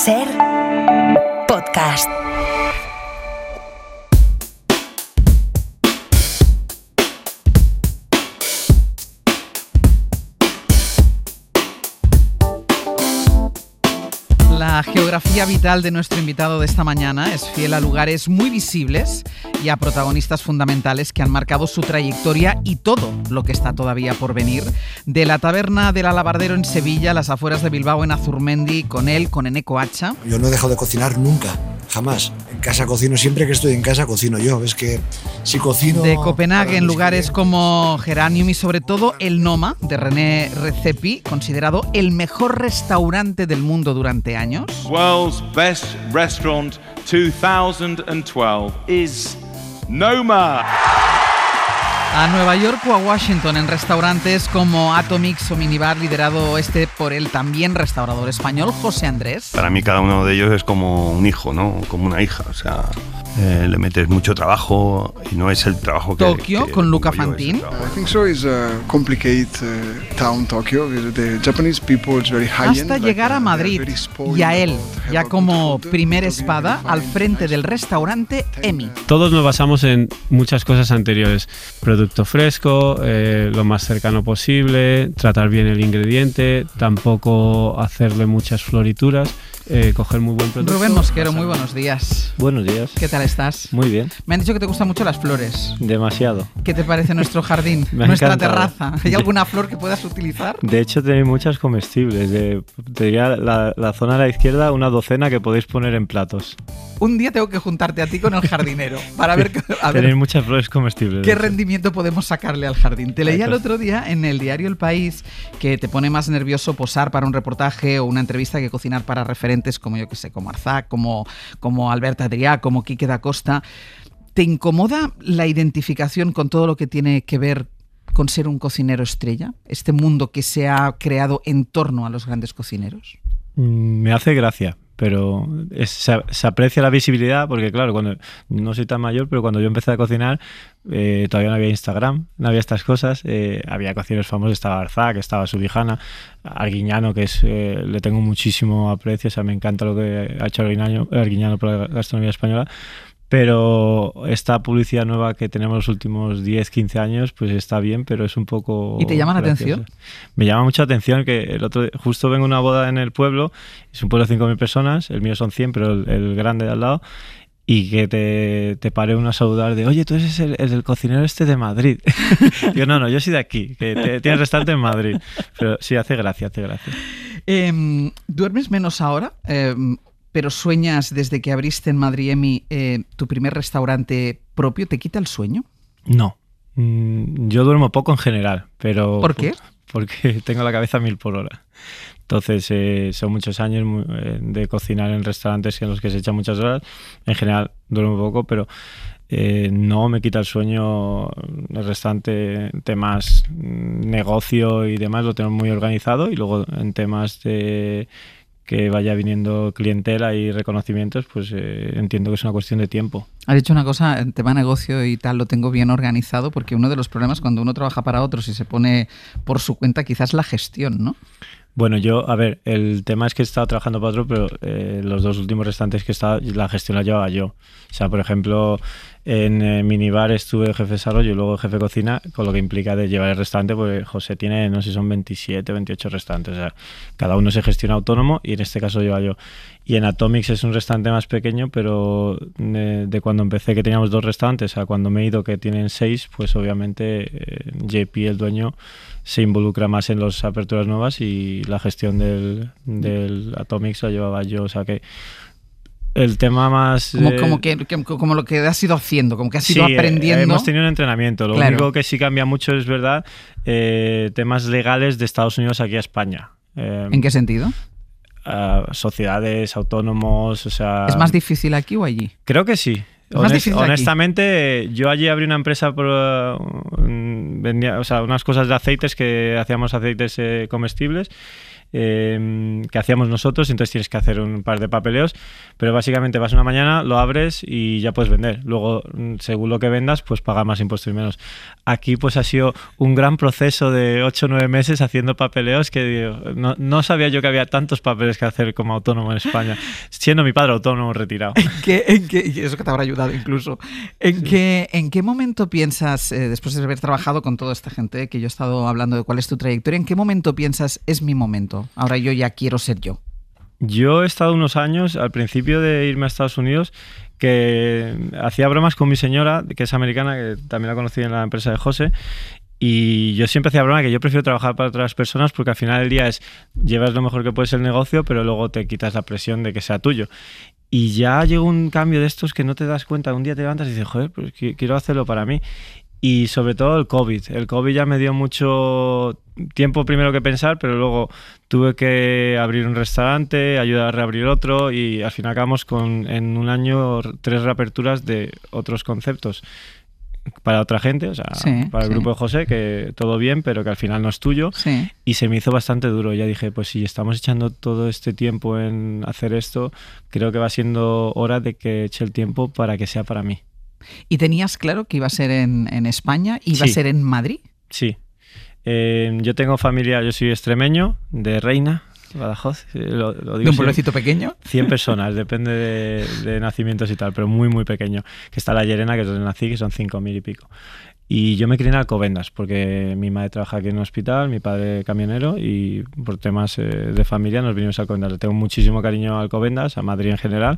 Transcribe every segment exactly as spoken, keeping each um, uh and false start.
Ser podcast. La geografía vital de nuestro invitado de esta mañana es fiel a lugares muy visibles y a protagonistas fundamentales que han marcado su trayectoria y todo lo que está todavía por venir. De la taberna del Alabardero en Sevilla, las afueras de Bilbao en Azurmendi, con él, con Eneko Hacha. Yo no he dejado de cocinar nunca, jamás. En casa cocino, siempre que estoy en casa cocino yo. Es que si cocino... De Copenhague en lugares como Geranium y sobre todo el Noma de René Redzepi, considerado el mejor restaurante del mundo durante años. World's best restaurant two thousand twelve is Noma. A Nueva York o a Washington en restaurantes como Atomix o Minibar, liderado este por el también restaurador español José Andrés. Para mí cada uno de ellos es como un hijo, ¿no? Como una hija, o sea, eh, le metes mucho trabajo y no es el trabajo que... Tokio que con Luca pongo yo, Fantin. I think so. It's a complicated uh, town, Tokyo. The Japanese people is very high Hasta llegar a Madrid y a él, ya como primer espada al frente del restaurante Emi. Todos nos basamos en muchas cosas anteriores. Producto fresco, eh, lo más cercano posible, tratar bien el ingrediente, tampoco hacerle muchas florituras, eh, coger muy buen producto. Rubén Mosquero, muy buenos días. Buenos días. ¿Qué tal estás? Muy bien. Me han dicho que te gustan mucho las flores. Demasiado. ¿Qué te parece nuestro jardín? Me ha Nuestra encantado. terraza. ¿Hay alguna flor que puedas utilizar? De hecho, tenéis muchas comestibles. De, te diría la, la zona a la izquierda, una docena que podéis poner en platos. Un día tengo que juntarte a ti con el jardinero para ver, a ver Tenéis muchas flores comestibles. qué rendimiento podemos sacarle al jardín. Te leía el Eso. otro día en el diario El País que te pone más nervioso posar para un reportaje o una entrevista que cocinar para referentes como yo que sé, como Arzac, como, como Albert Adrià, como Quique da Costa. ¿Te incomoda la identificación con todo lo que tiene que ver con ser un cocinero estrella? Este mundo que se ha creado en torno a los grandes cocineros. Mm, Me hace gracia, pero es- se, se aprecia la visibilidad porque, claro, cuando no soy tan mayor, pero cuando yo empecé a cocinar, eh, todavía no había Instagram, no había estas cosas. eh, había cocineros famosos, estaba Arzac, estaba Subijana, Arguiñano, que es eh, le tengo muchísimo aprecio, o sea, me encanta lo que ha hecho Arguiñano, Arguiñano por la gastronomía española. Pero esta publicidad nueva que tenemos los últimos diez, quince años, pues está bien, pero es un poco... ¿Y te llama la graciosa. atención? Me llama mucha atención que el otro justo vengo a una boda en el pueblo, es un pueblo de cinco mil personas, el mío son cien, pero el, el grande de al lado, y que te, te pare uno a saludar de, oye, tú eres el, el, el cocinero este de Madrid. Yo, no, no, yo soy de aquí, que te- tienes restaurante en Madrid. Pero sí, hace gracia, hace gracia. Eh, ¿Duermes menos ahora? Eh, pero sueñas desde que abriste en Madrid Emi eh, tu primer restaurante propio. ¿Te quita el sueño? No, mm, yo duermo poco en general, pero... ¿Por qué? Porque tengo la cabeza a mil por hora. Entonces, eh, son muchos años mu- eh, de cocinar en restaurantes en los que se echan muchas horas. En general, duermo poco, pero eh, no me quita el sueño. El restaurante, temas mm, negocio y demás, lo tengo muy organizado. Y luego, en temas de que vaya viniendo clientela y reconocimientos, pues eh, entiendo que es una cuestión de tiempo. Has dicho una cosa, en tema negocio y tal, lo tengo bien organizado, porque uno de los problemas cuando uno trabaja para otros y se pone por su cuenta, quizás la gestión, ¿no? Bueno, yo, a ver, el tema es que he estado trabajando para otro, pero eh, los dos últimos restantes que he estado, la gestión la llevaba yo. O sea, por ejemplo, en eh, Minibar estuve jefe de desarrollo y luego jefe de cocina, con lo que implica de llevar el restaurante, porque José tiene, no sé, son veintisiete, veintiocho restaurantes. O sea, cada uno se gestiona autónomo y en este caso lleva yo. Y en Atomix es un restaurante más pequeño, pero de, de cuando empecé que teníamos dos restaurantes a cuando me he ido que tienen seis, pues obviamente eh, J P, el dueño, se involucra más en las aperturas nuevas y la gestión del, del Atomix la llevaba yo. O sea que el tema más... Como, eh, como, que, que- como lo que has ido haciendo, como que has sí, ido eh, aprendiendo. hemos tenido un entrenamiento. Lo Claro. único que sí cambia mucho es verdad, eh, temas legales de Estados Unidos aquí a España. Eh, ¿En qué sentido? a sociedades, autónomos, o sea... ¿Es más difícil aquí o allí? Creo que sí. Es más Honest- difícil aquí. honestamente, yo allí abrí una empresa por, uh, vendía, o sea, unas cosas de aceites que hacíamos aceites eh, comestibles eh, que hacíamos nosotros, entonces tienes que hacer un par de papeleos, pero básicamente vas una mañana, lo abres y ya puedes vender. Luego, según lo que vendas, pues pagar más impuestos y menos. Aquí pues ha sido un gran proceso de ocho o nueve meses haciendo papeleos que digo, no, no sabía yo que había tantos papeles que hacer como autónomo en España, siendo mi padre autónomo retirado. ¿En qué, en qué, y eso que te habrá ayudado incluso. ¿En, sí. qué, ¿En qué momento piensas, eh, después de haber trabajado con toda esta gente que yo he estado hablando de cuál es tu trayectoria, en qué momento piensas es mi momento? Ahora yo ya quiero ser yo. Yo he estado unos años, al principio de irme a Estados Unidos, que hacía bromas con mi señora, que es americana, que también la conocí en la empresa de José, y yo siempre hacía broma que yo prefiero trabajar para otras personas porque al final del día es llevas lo mejor que puedes el negocio, pero luego te quitas la presión de que sea tuyo. Y ya llegó un cambio de estos que no te das cuenta. Un día te levantas y dices, joder, pues quiero hacerlo para mí. Y sobre todo el COVID. El COVID ya me dio mucho tiempo primero que pensar, pero luego tuve que abrir un restaurante, ayudar a reabrir otro y al final acabamos con en un año tres reaperturas de otros conceptos para otra gente, o sea, sí, para el sí. grupo de José, que todo bien, pero que al final no es tuyo. Sí. Y se me hizo bastante duro. Ya dije, pues si estamos echando todo este tiempo en hacer esto, creo que va siendo hora de que eche el tiempo para que sea para mí. ¿Y tenías claro que iba a ser en, en España? ¿Iba sí. a ser en Madrid? Sí. Eh, yo tengo familia, yo soy extremeño, de Reina, Badajoz. Lo, lo digo ¿De un pueblecito pequeño? cien personas, depende de, de nacimientos y tal, pero muy, muy pequeño. Que está la Llerena, que es donde nací, que son cinco mil y pico. Y yo me crié en Alcobendas, porque mi madre trabaja aquí en un hospital, mi padre camionero, y por temas eh, de familia nos vinimos a Alcobendas. Le tengo muchísimo cariño a Alcobendas, a Madrid en general.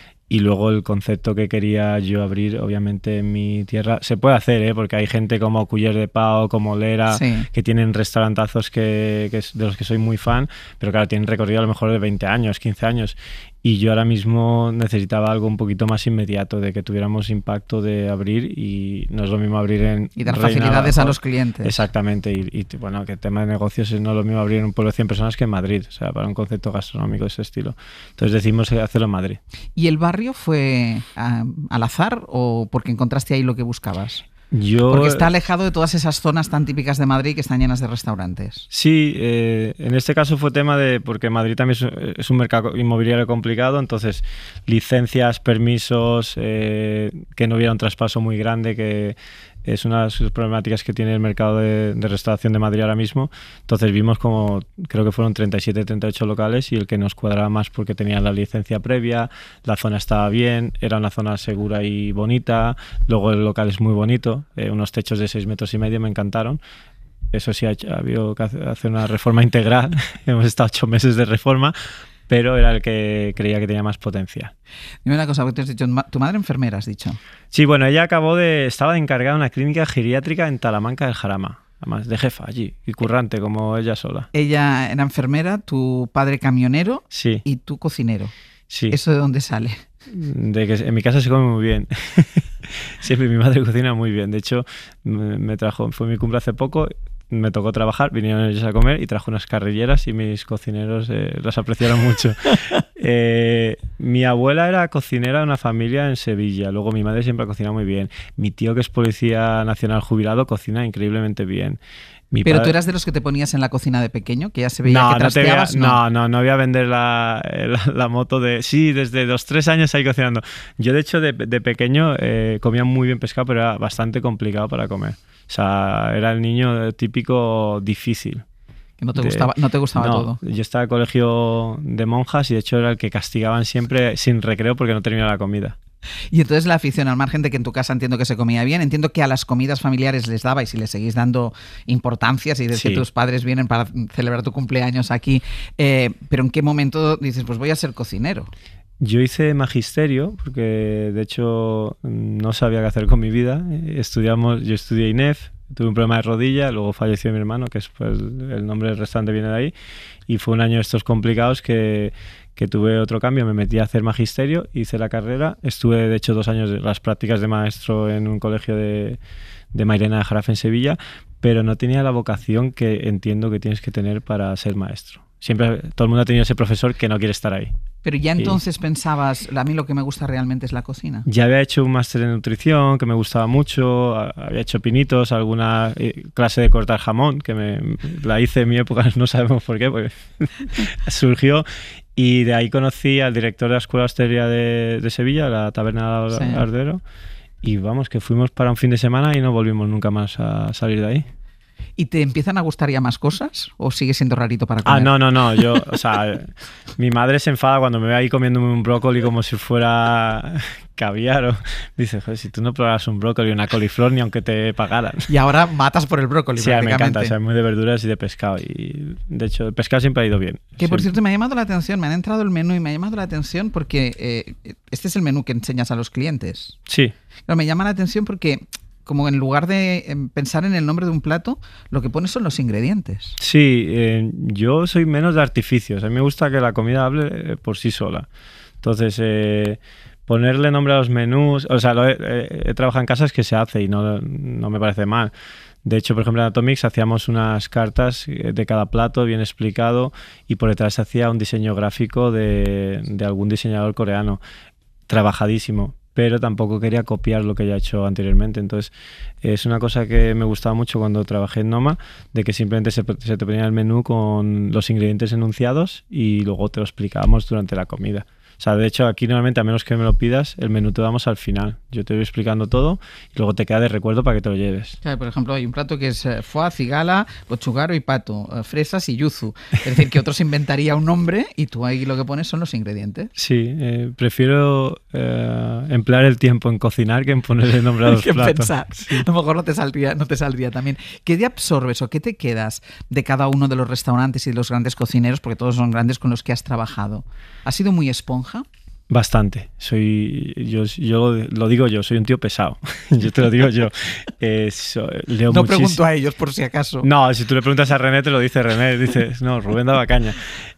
Y luego el concepto que quería yo abrir, obviamente en mi tierra, se puede hacer, ¿eh? Porque hay gente como Culler de Pau, como Lera, sí. que tienen restaurantazos que, que es de los que soy muy fan, pero claro, tienen recorrido a lo mejor de veinte años, quince años. Y yo ahora mismo necesitaba algo un poquito más inmediato, de que tuviéramos impacto de abrir, y no es lo mismo abrir en y dar Reina, facilidades Badajoz. A los clientes. Exactamente, y, y bueno, que el tema de negocios es no lo mismo abrir en un pueblo de cien personas que en Madrid, o sea, para un concepto gastronómico de ese estilo. Entonces decidimos hacerlo en Madrid. ¿Y el barrio fue uh, al azar o porque encontraste ahí lo que buscabas? Yo, Porque está alejado de todas esas zonas tan típicas de Madrid que están llenas de restaurantes. Sí, eh, en este caso fue tema de... Porque Madrid también es, es un mercado inmobiliario complicado, entonces licencias, permisos, eh, que no hubiera un traspaso muy grande, que es una de las problemáticas que tiene el mercado de, de restauración de Madrid ahora mismo. Entonces vimos como, creo que fueron treinta y siete, treinta y ocho locales, y el que nos cuadraba más porque tenía la licencia previa, la zona estaba bien, era una zona segura y bonita, luego el local es muy bonito, eh, unos techos de seis metros y medio, me encantaron. Eso sí, ha, ha habido que hacer una reforma integral, hemos estado ocho meses de reforma, pero era el que creía que tenía más potencial. Dime una cosa, porque te has dicho, tu madre enfermera, has dicho. Sí, bueno, ella acabó de... Estaba de encargada de una clínica geriátrica en Talamanca del Jarama, además de jefa allí, y currante como ella sola. Ella era enfermera, tu padre camionero, sí. y tú cocinero. Sí. ¿Eso de dónde sale? De que en mi casa se come muy bien. Siempre mi madre cocina muy bien. De hecho, me trajo, fue mi cumple hace poco, me tocó trabajar, vinieron ellos a comer y trajo unas carrilleras y mis cocineros eh, las apreciaron mucho. eh, mi abuela era cocinera de una familia en Sevilla, luego mi madre siempre ha cocinado muy bien. Mi tío, que es policía nacional jubilado, cocina increíblemente bien. Mi ¿Pero padre... tú eras de los que te ponías en la cocina de pequeño? ¿Que ya se veía no, que trasteabas? No, no, no, no voy a vender la, la, la moto de... Sí, desde los tres años ahí cocinando. Yo, de hecho, de, de pequeño eh, comía muy bien pescado, pero era bastante complicado para comer. O sea, era el niño típico difícil. Que no te gustaba, de, no te gustaba no, todo. Yo estaba en el colegio de monjas y, de hecho, era el que castigaban siempre sin recreo porque no terminaba la comida. Y entonces la afición, al margen de que en tu casa entiendo que se comía bien, entiendo que a las comidas familiares les dabais y les seguís dando importancia, si desde sí. que tus padres vienen para celebrar tu cumpleaños aquí, eh, pero ¿en qué momento dices, pues voy a ser cocinero? Yo hice magisterio porque, de hecho, no sabía qué hacer con mi vida. Estudiamos, yo estudié I N E F, tuve un problema de rodilla, luego falleció mi hermano, que es pues, el nombre del restaurante viene de ahí, y fue un año de estos complicados que, que tuve otro cambio, me metí a hacer magisterio, hice la carrera, estuve de hecho dos años de las prácticas de maestro en un colegio de, de Mairena de Jarafe en Sevilla, pero no tenía la vocación que entiendo que tienes que tener para ser maestro. Siempre todo el mundo ha tenido ese profesor que no quiere estar ahí. Pero ya entonces y... pensabas, a mí lo que me gusta realmente es la cocina. Ya había hecho un máster en nutrición que me gustaba mucho, había hecho pinitos, alguna clase de cortar jamón, que me la hice en mi época, no sabemos por qué, porque surgió. Y de ahí conocí al director de la Escuela de Hostelería de, de Sevilla, la Taberna del sí. Ardero, y vamos, que fuimos para un fin de semana y no volvimos nunca más a salir de ahí. ¿Y te empiezan a gustar ya más cosas o sigue siendo rarito para comer? Ah, no, no, no. Yo, o sea, mi madre se enfada cuando me ve ahí comiéndome un brócoli como si fuera caviar. O... Dice, joder, si tú no probaras un brócoli o una coliflor ni aunque te pagaran. Y ahora matas por el brócoli, sí, prácticamente. Me encanta, o sea, muy de verduras y de pescado. Y de hecho, el pescado siempre ha ido bien. Que por siempre. cierto, me ha llamado la atención, me han entrado el menú y me ha llamado la atención porque eh, este es el menú que enseñas a los clientes. Sí. Pero me llama la atención porque... como en lugar de pensar en el nombre de un plato, lo que pones son los ingredientes. Sí, eh, yo soy menos de artificios. A mí me gusta que la comida hable por sí sola. Entonces, eh, ponerle nombre a los menús... O sea, lo he, he, he trabajado en casas que se hace y no, no me parece mal. De hecho, por ejemplo, en Atomix hacíamos unas cartas de cada plato bien explicado y por detrás se hacía un diseño gráfico de, de algún diseñador coreano. Trabajadísimo. Pero tampoco quería copiar lo que ya he hecho anteriormente. Entonces, es una cosa que me gustaba mucho cuando trabajé en Noma, de que simplemente se, se te ponía el menú con los ingredientes enunciados y luego te lo explicábamos durante la comida. O sea, de hecho, aquí normalmente, a menos que me lo pidas, el menú te lo damos al final. Yo te voy explicando todo y luego te queda de recuerdo para que te lo lleves. Claro, por ejemplo, hay un plato que es eh, foie, cigala, gochugaro y pato, eh, fresas y yuzu. Es decir, que otro se inventaría un nombre y tú ahí lo que pones son los ingredientes. Sí, eh, prefiero eh, emplear el tiempo en cocinar que en poner el nombre a los que platos. Pensar. Sí. A lo mejor no te saldría, no te saldría también. ¿Qué te absorbes o qué te quedas de cada uno de los restaurantes y de los grandes cocineros, porque todos son grandes con los que has trabajado? ¿Has sido muy esponja? Bastante. Soy, yo, yo lo digo yo, soy un tío pesado. Yo te lo digo yo. Eh, so, leo no muchis... pregunto a ellos por si acaso. No, si tú le preguntas a René, te lo dice René. Dices, no, Rubén daba caña.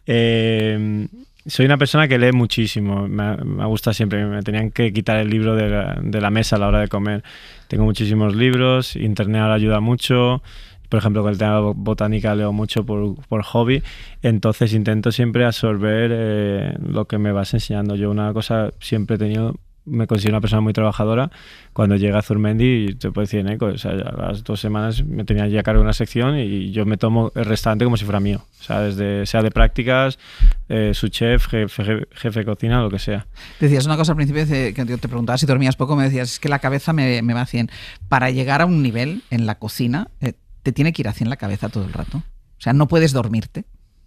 Eh, soy una persona que lee muchísimo. Me, me gusta siempre. Me tenían que quitar el libro de la, de la mesa a la hora de comer. Tengo muchísimos libros. Internet ahora ayuda mucho. Por ejemplo, con el tema de botánica leo mucho por, por hobby, entonces intento siempre absorber eh, lo que me vas enseñando. Yo una cosa siempre he tenido, me considero una persona muy trabajadora. Cuando llegué a Zurmendi, te puedo decir en Eco, o sea, ya las dos semanas me tenía ya a cargo una sección y yo me tomo el restaurante como si fuera mío. O sea, desde, sea de prácticas, eh, su chef, jefe, jefe, jefe de cocina, lo que sea. Decías una cosa al principio que te preguntaba si dormías poco, me decías, es que la cabeza me, me va a cien. Para llegar a un nivel en la cocina... Eh, ¿te tiene que ir hacia en la cabeza todo el rato? O sea, ¿no puedes dormirte?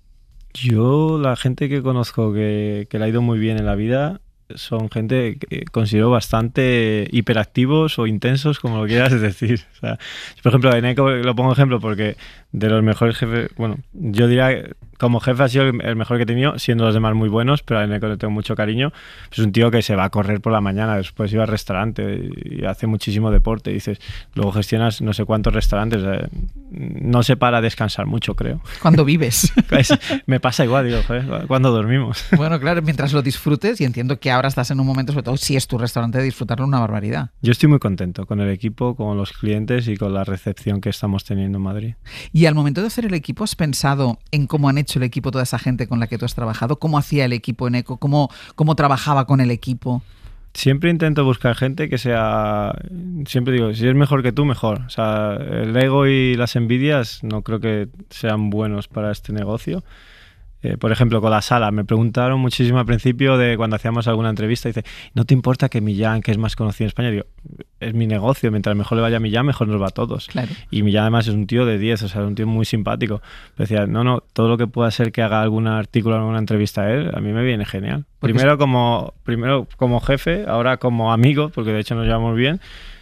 Yo, la gente que conozco que, que le ha ido muy bien en la vida, son gente que considero bastante hiperactivos o intensos, como lo quieras decir. O sea, por ejemplo, en Eco lo pongo ejemplo porque de los mejores jefes, bueno, yo diría como jefe ha sido el mejor que he tenido, siendo los demás muy buenos, pero a Eco le tengo mucho cariño. Es un tío que se va a correr por la mañana, después iba al restaurante y hace muchísimo deporte. Y dices, luego gestionas no sé cuántos restaurantes, eh, no se para a descansar mucho, creo. Cuando vives. Pues, me pasa igual, digo, joder, cuando dormimos. Bueno, claro, mientras lo disfrutes, y entiendo que ahora estás en un momento, sobre todo si es tu restaurante, de disfrutarlo una barbaridad. Yo estoy muy contento con el equipo, con los clientes y con la recepción que estamos teniendo en Madrid. Y al momento de hacer el equipo, ¿has pensado en cómo han hecho el equipo toda esa gente con la que tú has trabajado? ¿Cómo hacía el equipo en Eco? ¿Cómo, cómo trabajaba con el equipo? Siempre intento buscar gente que sea... Siempre digo, si es mejor que tú, mejor. O sea, el ego y las envidias no creo que sean buenos para este negocio. Eh, por ejemplo, con la sala, me preguntaron muchísimo al principio de cuando hacíamos alguna entrevista, dice, ¿no te importa que Millán, que es más conocido en España? Digo, es mi negocio, mientras mejor le vaya a Millán, mejor nos va a todos. Claro. Y Millán además es un tío de diez, o sea, un tío muy simpático. Pero decía, no, no, todo lo que pueda ser que haga algún artículo o alguna entrevista a él, a mí me viene genial. Primero como, primero como jefe, ahora como amigo, porque de hecho nos llevamos bien.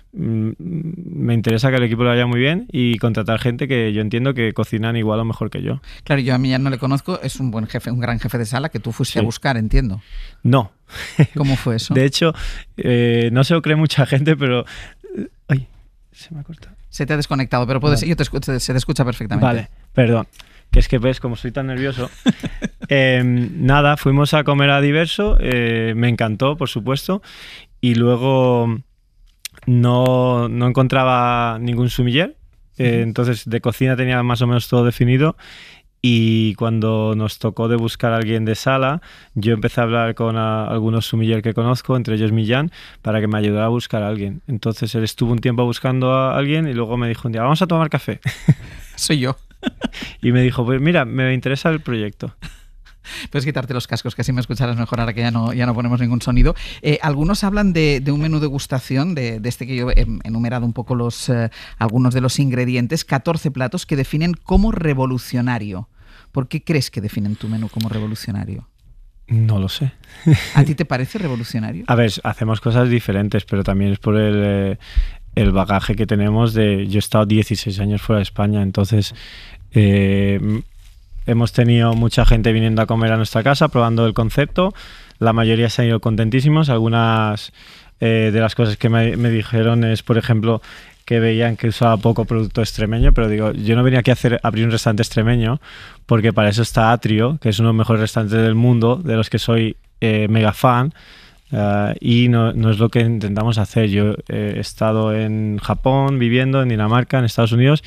Me interesa que el equipo lo vaya muy bien y contratar gente que yo entiendo que cocinan igual o mejor que yo. Claro, yo a mí ya no le conozco, es un buen jefe, un gran jefe de sala que tú fuiste sí. a buscar, entiendo. No. ¿Cómo fue eso? De hecho, eh, no se lo cree mucha gente, pero... Ay, se me ha cortado. Se te ha desconectado, pero puedes, vale. yo te escucho, se te escucha perfectamente. Vale, perdón. Que es que ves, como soy tan nervioso. eh, nada, fuimos a comer a Diverso, eh, me encantó, por supuesto, y luego... No, no encontraba ningún sumiller, eh, uh-huh. entonces de cocina tenía más o menos todo definido Y cuando nos tocó de buscar a alguien de sala, yo empecé a hablar con a, algunos sommelier que conozco, entre ellos Millán, para que me ayudara a buscar a alguien. Entonces él estuvo un tiempo buscando a alguien y luego me dijo un día, vamos a tomar café. Soy yo. Y me dijo, pues mira, me interesa el proyecto. Puedes quitarte los cascos, que así me escucharás mejor ahora que ya no, ya no ponemos ningún sonido. Eh, algunos hablan de, de un menú degustación, de, de este que yo he enumerado un poco los, eh, algunos de los ingredientes, catorce platos que definen como revolucionario. ¿Por qué crees que definen tu menú como revolucionario? No lo sé. ¿A ti te parece revolucionario? A ver, hacemos cosas diferentes, pero también es por el, eh, el bagaje que tenemos de... Yo he estado dieciséis años fuera de España, entonces eh, hemos tenido mucha gente viniendo a comer a nuestra casa, probando el concepto. La mayoría se han ido contentísimos. Algunas eh, de las cosas que me, me dijeron es, por ejemplo, que veían que usaba poco producto extremeño, pero digo, yo no venía aquí a hacer, abrir un restaurante extremeño, porque para eso está Atrio, que es uno de los mejores restaurantes del mundo, de los que soy eh, mega fan, uh, y no, no es lo que intentamos hacer. Yo eh, he estado en Japón viviendo, en Dinamarca, en Estados Unidos,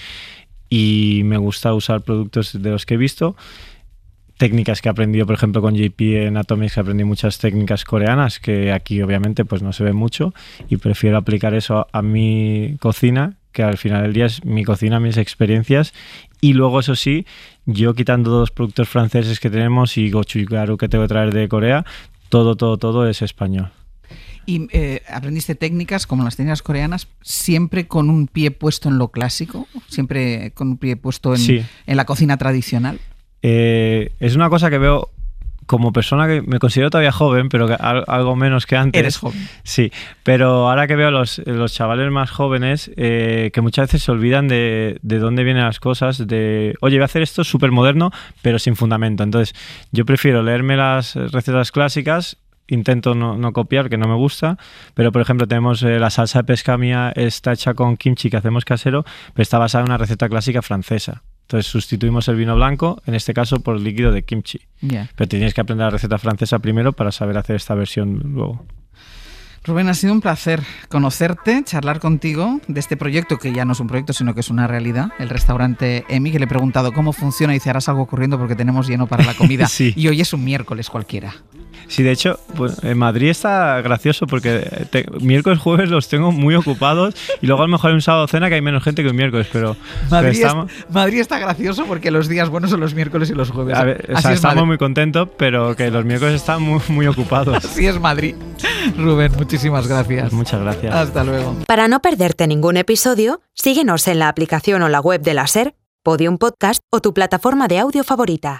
y me gusta usar productos de los que he visto, técnicas que he aprendido, por ejemplo, con J P en Atomics, que aprendí muchas técnicas coreanas que aquí obviamente pues no se ve mucho, y prefiero aplicar eso a, a mi cocina, que al final del día es mi cocina, mis experiencias. Y luego, eso sí, yo quitando dos productos franceses que tenemos y gochugaru que tengo que traer de Corea, todo, todo, todo es español. ¿Y eh, aprendiste técnicas como las técnicas coreanas siempre con un pie puesto en lo clásico? ¿Siempre con un pie puesto en, sí. en la cocina tradicional? Eh, es una cosa que veo como persona que me considero todavía joven, pero que algo menos que antes. Eres joven. Sí, pero ahora que veo los, los chavales más jóvenes eh, que muchas veces se olvidan de, de dónde vienen las cosas, de, oye, voy a hacer esto súper moderno, pero sin fundamento. Entonces, yo prefiero leerme las recetas clásicas, intento no, no copiar, que no me gusta, pero por ejemplo tenemos eh, la salsa de pesca mía, está hecha con kimchi que hacemos casero, pero está basada en una receta clásica francesa. Entonces sustituimos el vino blanco, en este caso, por el líquido de kimchi. Yeah. Pero tienes que aprender la receta francesa primero para saber hacer esta versión luego. Rubén, ha sido un placer conocerte, charlar contigo de este proyecto, que ya no es un proyecto, sino que es una realidad, el restaurante Emi, que le he preguntado cómo funciona y dice, harás algo corriendo porque tenemos lleno para la comida. Sí. Y hoy es un miércoles cualquiera. Sí, de hecho, pues en Madrid está gracioso porque te, miércoles, jueves los tengo muy ocupados y luego a lo mejor hay un sábado cena que hay menos gente que un miércoles, pero... Madrid, pero estamos, es, Madrid está gracioso porque los días buenos son los miércoles y los jueves. A ver, o sea, Así es estamos Madrid. muy contentos, pero que los miércoles están muy, muy ocupados. Así es Madrid. Rubén, muchísimas gracias. Pues muchas gracias. Hasta luego. Para no perderte ningún episodio, síguenos en la aplicación o la web de la SER, Podium Podcast o tu plataforma de audio favorita.